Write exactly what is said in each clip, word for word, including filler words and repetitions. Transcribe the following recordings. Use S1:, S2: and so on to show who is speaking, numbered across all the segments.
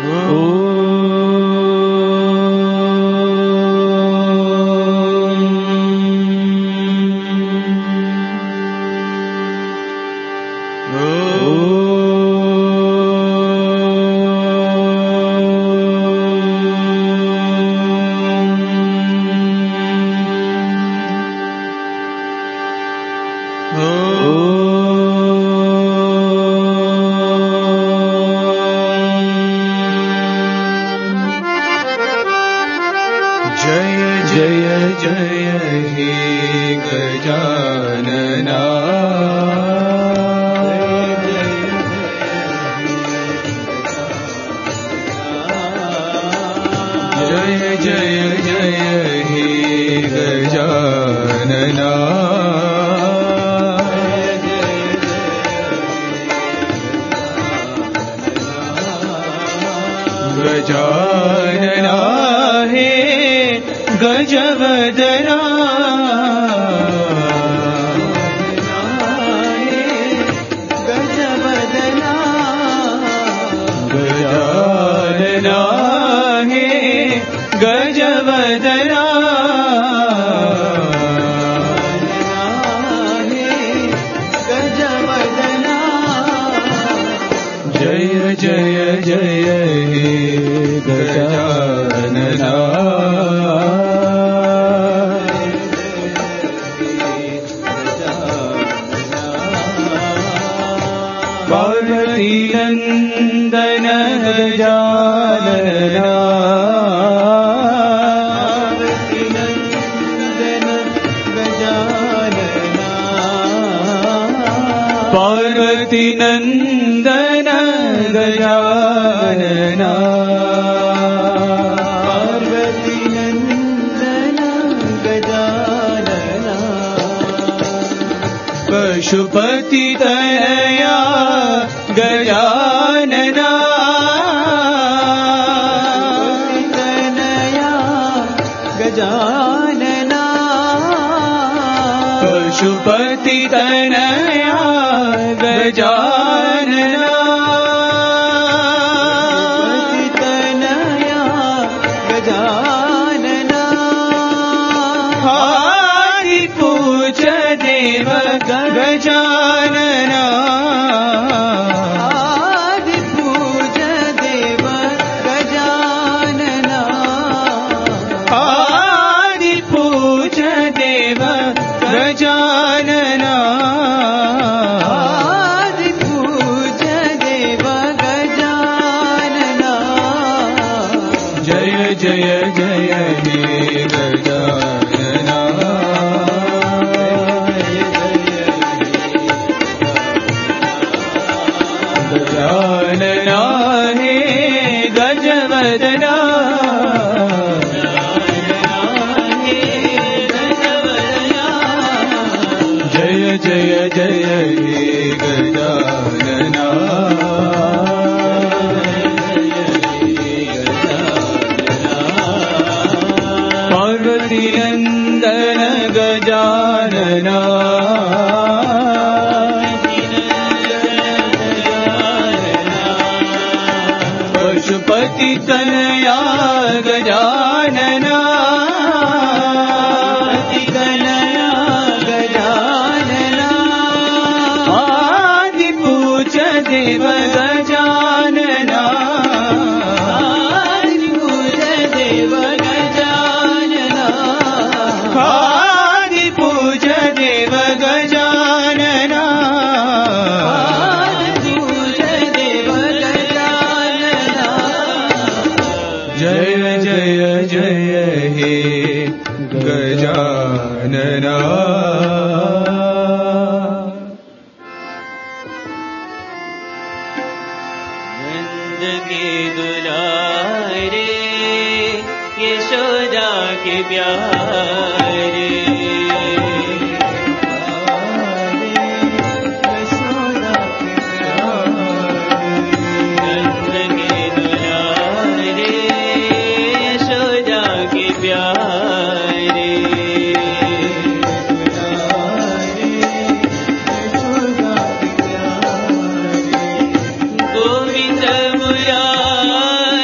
S1: गोविंद मुरारी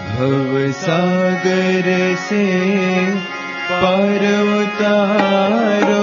S1: भवसागर से पार उतारो,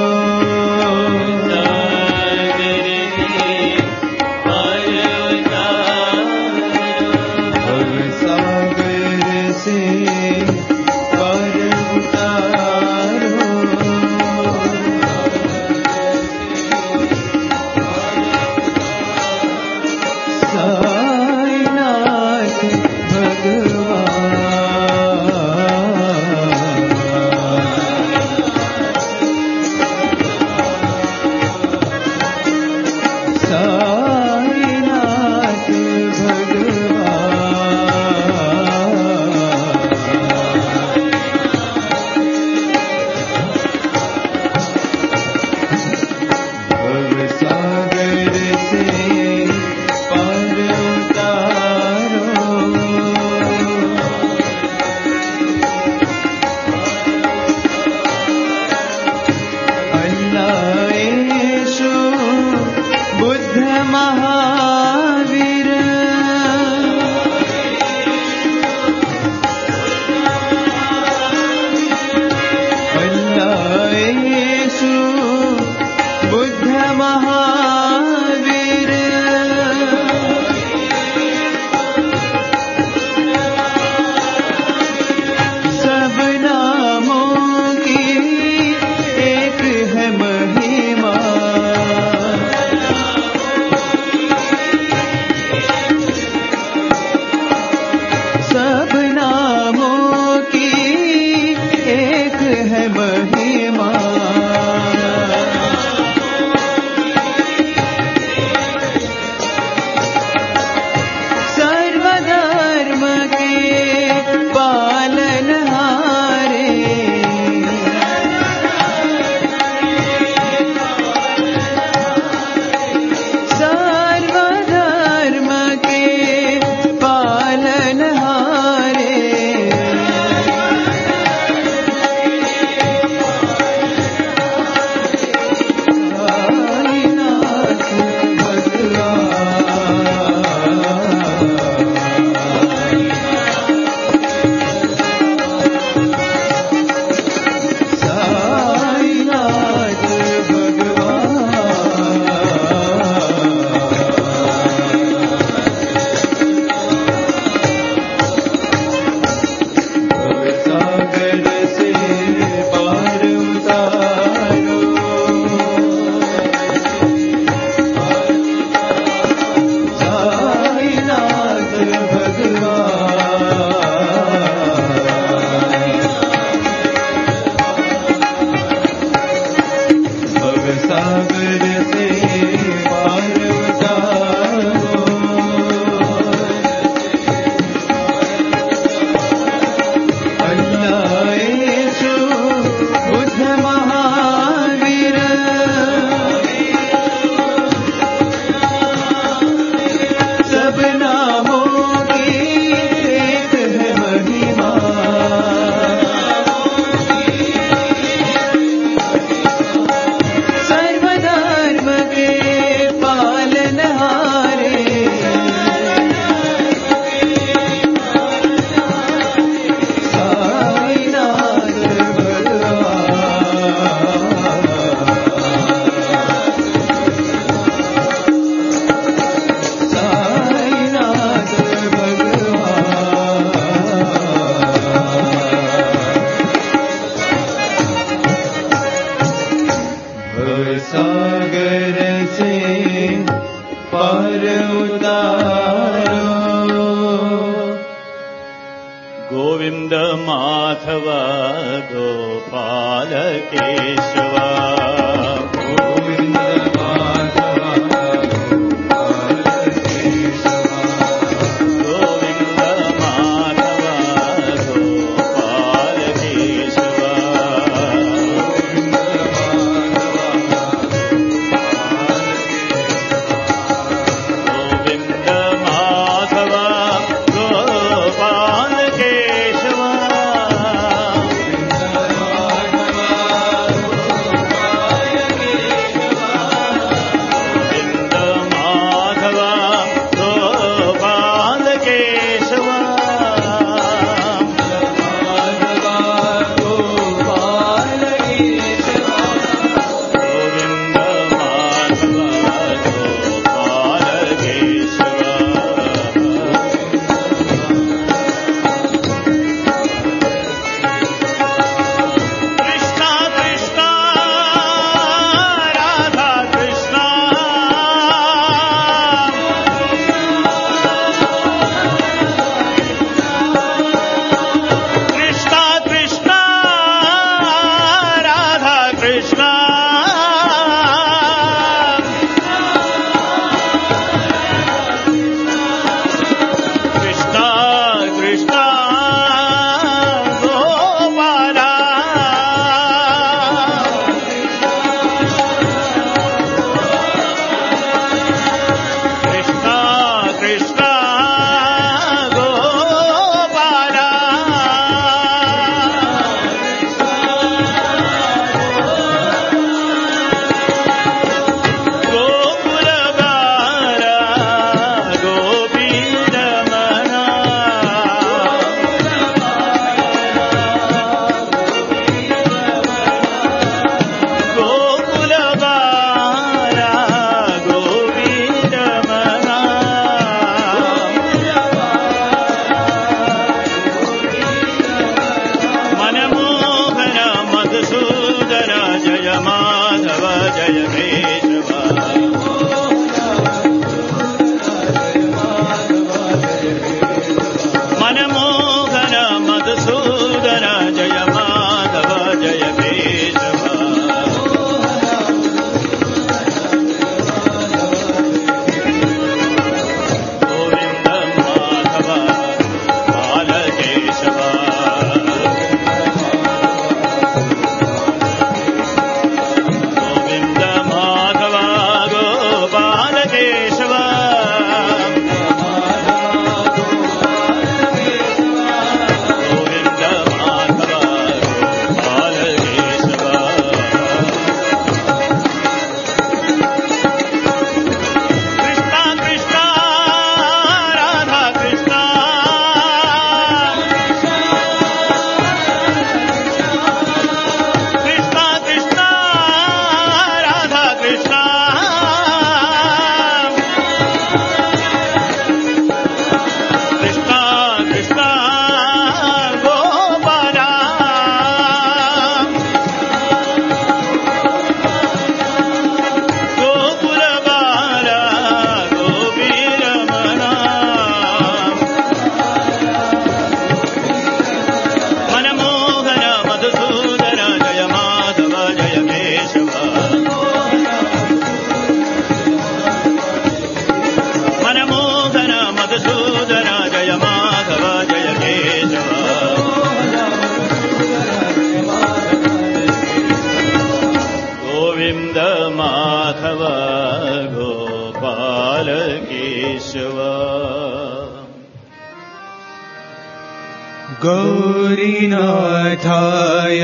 S1: गौरीनाथाय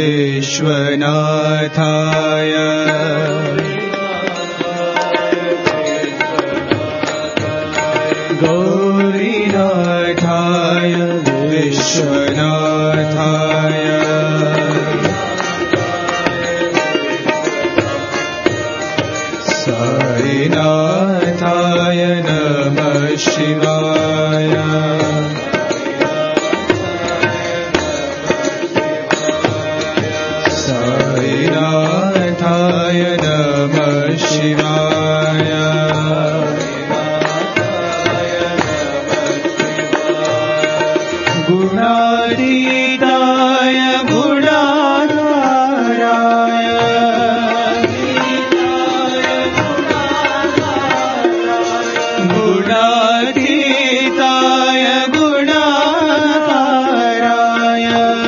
S1: विश्वनाथाय गौरीनाथाय विश्वनाथाय साईनाथाय नमः शिवाय साईनाथाय नमः शिवाय गुणातीताय गुणाधाराय गुणातीताय गुणाधाराय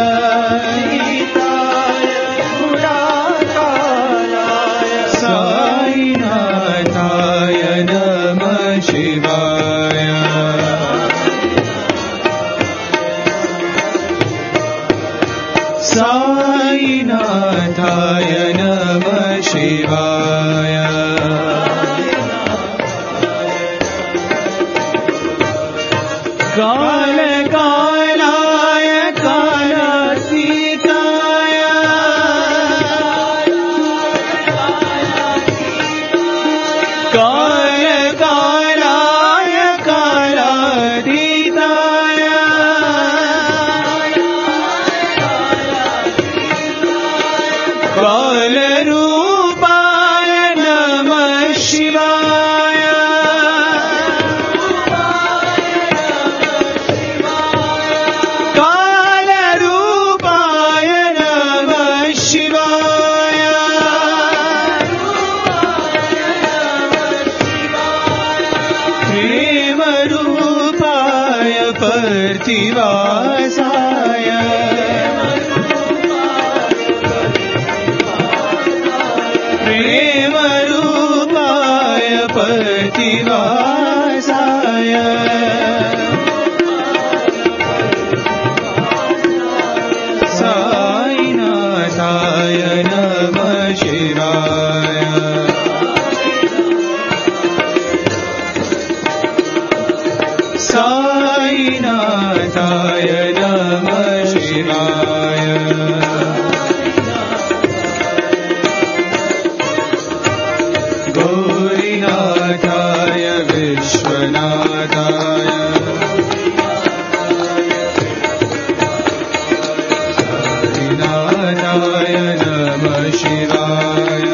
S1: साईनाथाय नमः शिवाय साईनाथाय नमः शिवाय काल कालाय कालातीताय काल कालाय कालातीताय कालरूपाय नमः शिवाय कालरूपाय नमः शिवाय प्रेमरूपाय पार्थिवासाय प्रेमरूपाय पार्थिवासाय साईनाथाय नमः शिवाय साईनाथाय नमः शिवाय गौरीनाथाय विश्वनाथाय साईनाथाय नमः शिवाय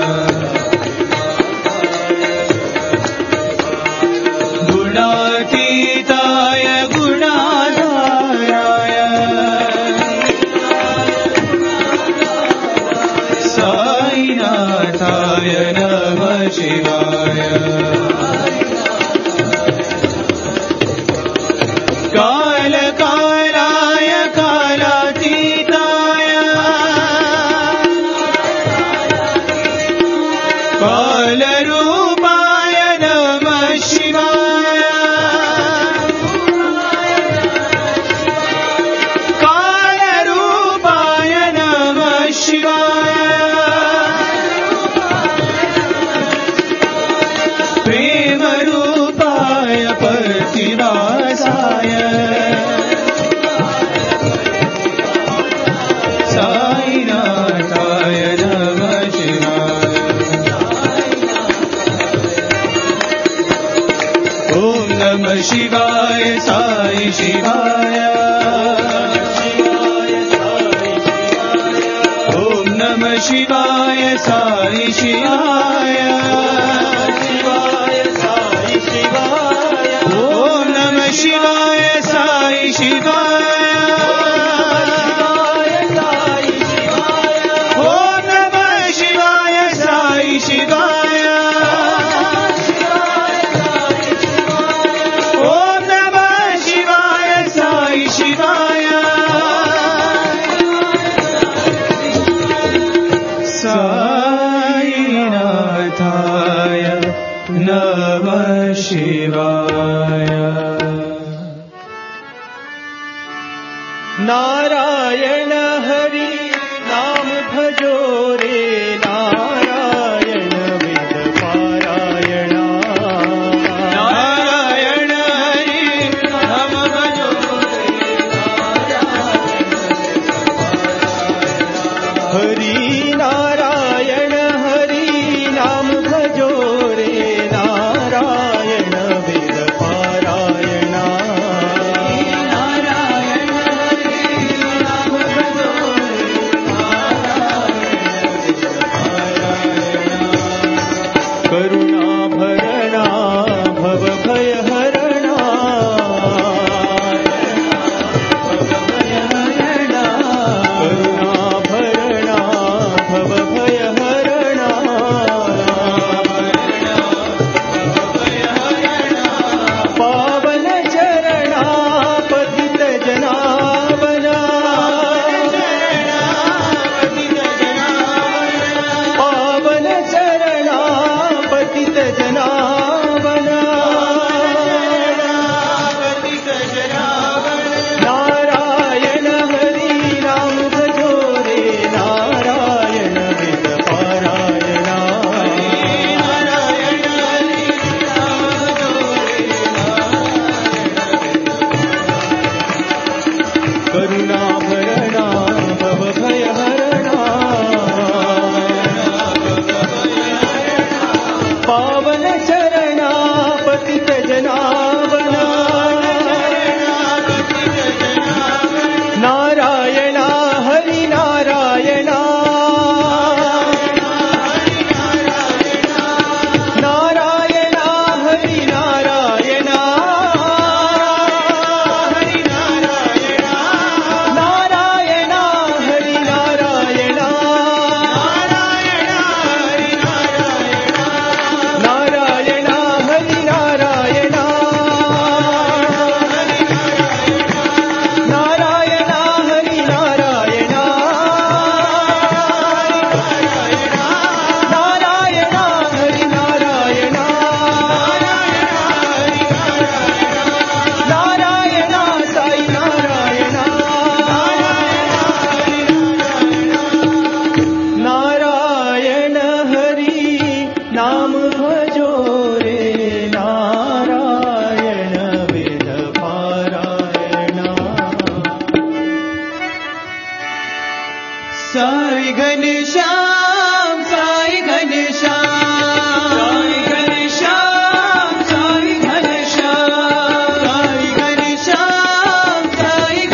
S1: गुणातीताय गुणाधाराय साईनाथाय नमः शिवाय काल कालाय कालातीताय कालरूपाय नमः शिवाय कालरूपाय नमः शिवाय प्रेमरूपाय पार्थिवासाय साईनाथाय नमः शिवाय ॐ नमः शिवाय साई शिवाय ॐ नमः शिवाय साई शिवाय ॐ नमः शिवाय साई शिवाय ॐ नमः शिवाय साई शिवाय ॐ नमः शिवाय साई शिवाय साईनाथाय
S2: नारायण हरि नाम भजो रे नारायण वेद पारायणा
S1: नारायण हरि नाम भजो रे
S2: हरि नारायण हरि नाम भजो रे नारायण वेद पारायणा करुणा भरणा भव भय हरणा करुणा भरणा भव भय हरणा पावन चरणा पतित जनावना पावन चरणा पतित जनावना नारायण हरि नाम भजो रे नारायण वेद पारायणा करुणा भरणा भव भय हरणा पावन चरणा पतित जनावना नारायणा हरि नारायणा नारायणा हरि नारायणा नारायणा हरि नारायणा नारायणा हरि नारायणा नारायणा हरि नारायणा नारायणा हरि नारायणा नारायणा साई नारायणा नारायण हरि नाम भजो रे नारायण वेद पारायणा
S1: साई घनश्याम साई घनश्याम साई घनश्याम साई घनश्याम साई घनश्याम साई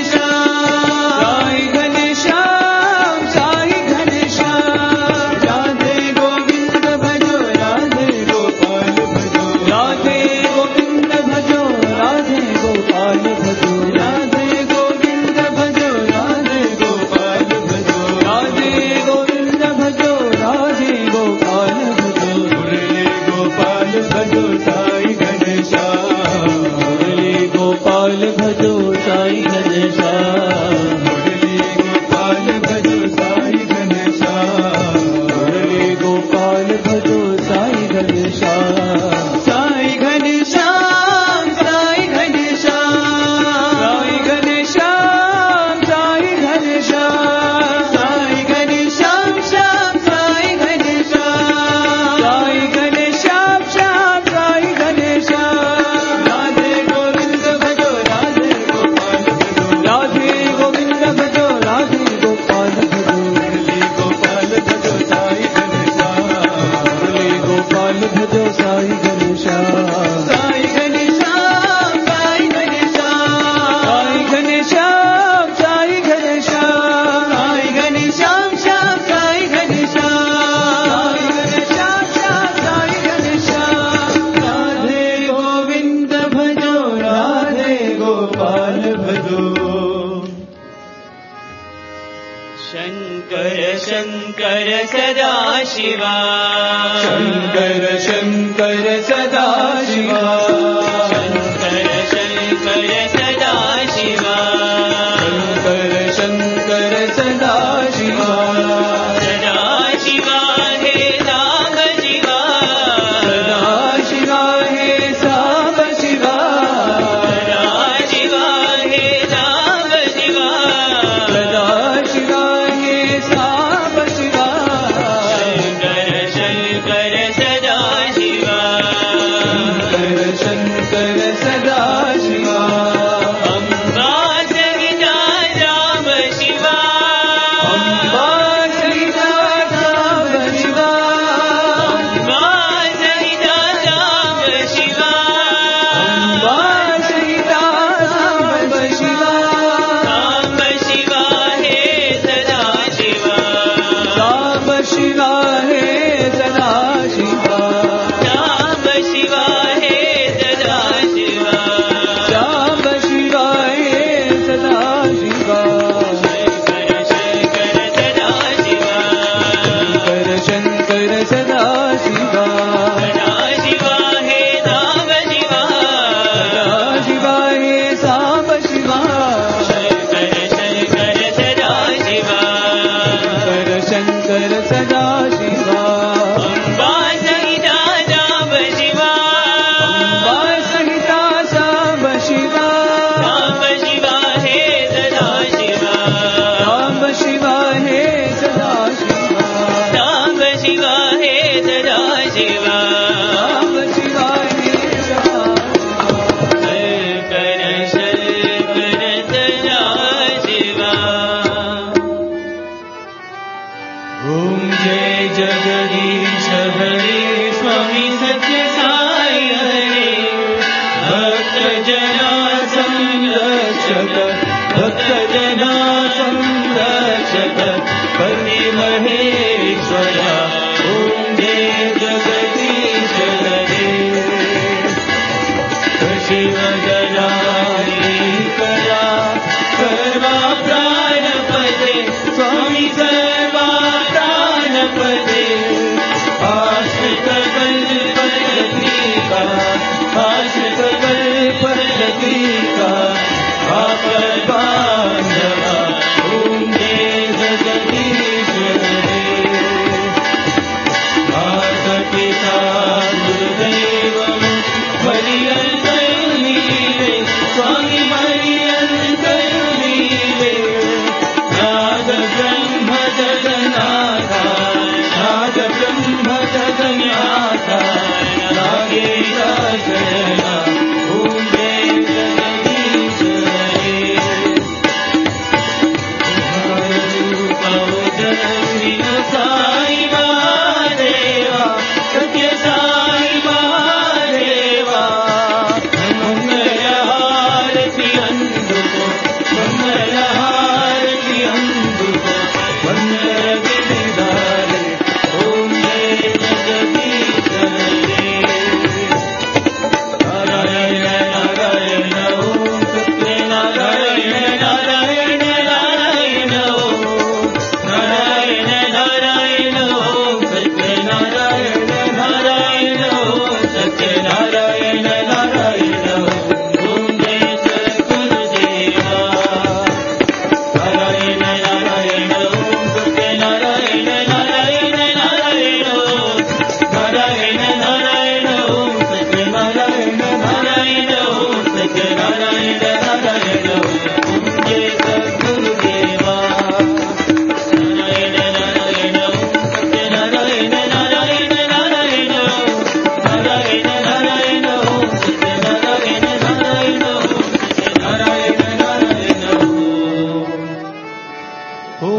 S1: घनश्याम साई घनश्याम साई घनश्याम राधे गोविंद भजो राधे गोपाल भजो राधे गोविंद भजो राधे गोपाल भजो राधे गोविंद भजो राधे गोपाल भजो राधे गोविंद भजो राधे गोपाल भजो मुरली गोपाल भजो साई घनश्याम मुरली गोपाल भजो साई घनश्याम मुरली गोपाल भजो साई घनश्याम मुरली गोपाल भजो साई घनश्याम साई घनश्याम साई घनश्याम साई घनश्याम साई घनश्याम साई घनश्याम श्याम साई घनश्याम साई घनश्याम श्याम साई घनश्याम राधे गोविंद भजो राधे गोपाल भजो राधे गोविंद भजो राधे गोपाल भजो मुरली गोपाल भजो साई घनश्याम मुरली गोपाल भजो साई घनश्याम साई घनश्याम साई घनश्याम साई घनश्याम साई घनश्याम साई घनश्याम श्याम साई घनश्याम साई घनश्याम श्याम साई घनश्याम राधे गोविंद भजो राधे गोपाल भजो शंकर शंकर सदा शिवा शंकर शंकर सदा शिवा शंकर शंकर सदा शिवा शंकर शंकर सदा शिवा सदा शिवा हे नाम शिवा सदा शिवा हे साम शिवा सदा शिवा हे नाम शिवा जगदीश हरे स्वामी सत्य साई हरे भक्त जना संरक्षक
S2: भक्त जना संरक्षक पति महेश्वरा ओम जय जगदीश हरे शिव जनाई करा सर्वा प्राणपदे स्वामी सर्वा प्राणपदे आश्रित कल्पलतिका आश्रित कल्पलतिका आपद बांधवा ओम जय जगदीश हरे माता पिता गुरुदेवं मरियन्तयुनीवे स्वामी मरियन्तयुनीवे नाद ब्रह्म जगन्नाथा नाद ब्रह्म जगन्नाथा नागेशा शरणा ओम जय जगदीश हरे जननी साई महादेवा सत्य साई महादेवा मंगलहारति अंधुको मंगलहारति अंधुको मंगल गिरिधारे ओम जय जगदीश हरे नारायण नारायण ओम सत्य नारायण नारायण नारायण ओम नारायण नारायण ओम सत्य नारायण नारायण ओम सत्य नारायण नारायण ओम जय सद्गुरुदेवा नारायण नारायण ओम सत्य नारायण नारायण नारायण ओम नारायण नारायण ओम सत्य नारायण नारायण ओम सत्य नारायण नारायण ओम जय सद्गुरुदेवा नारायण नारायण ओम सत्य नारायण नारायण नारायण ओम नारायण नारायण ओम सत्य नारायण नारायण ओम सत्य नारायण नारायण ओम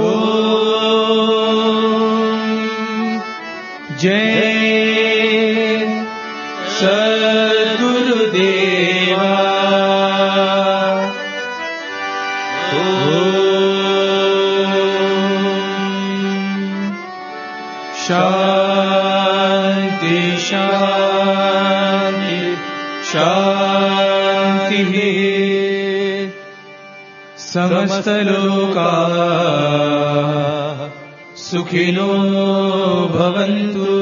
S2: जय सद्गुरुदेवा शांति शांति शांति समस्त लोका सुखिनो भवन्तु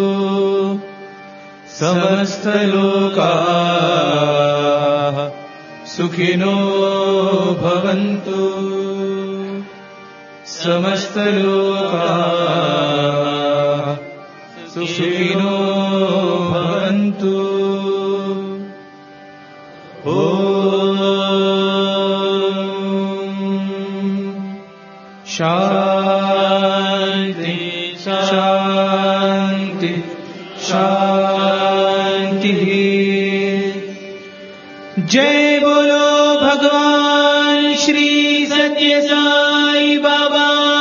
S2: समस्त लोका सुखिनो भवन्तु समस्त लोका सुखिनो भवन्तु शांति शांति शांति जय बोलो भगवान श्री सत्य साई बाबा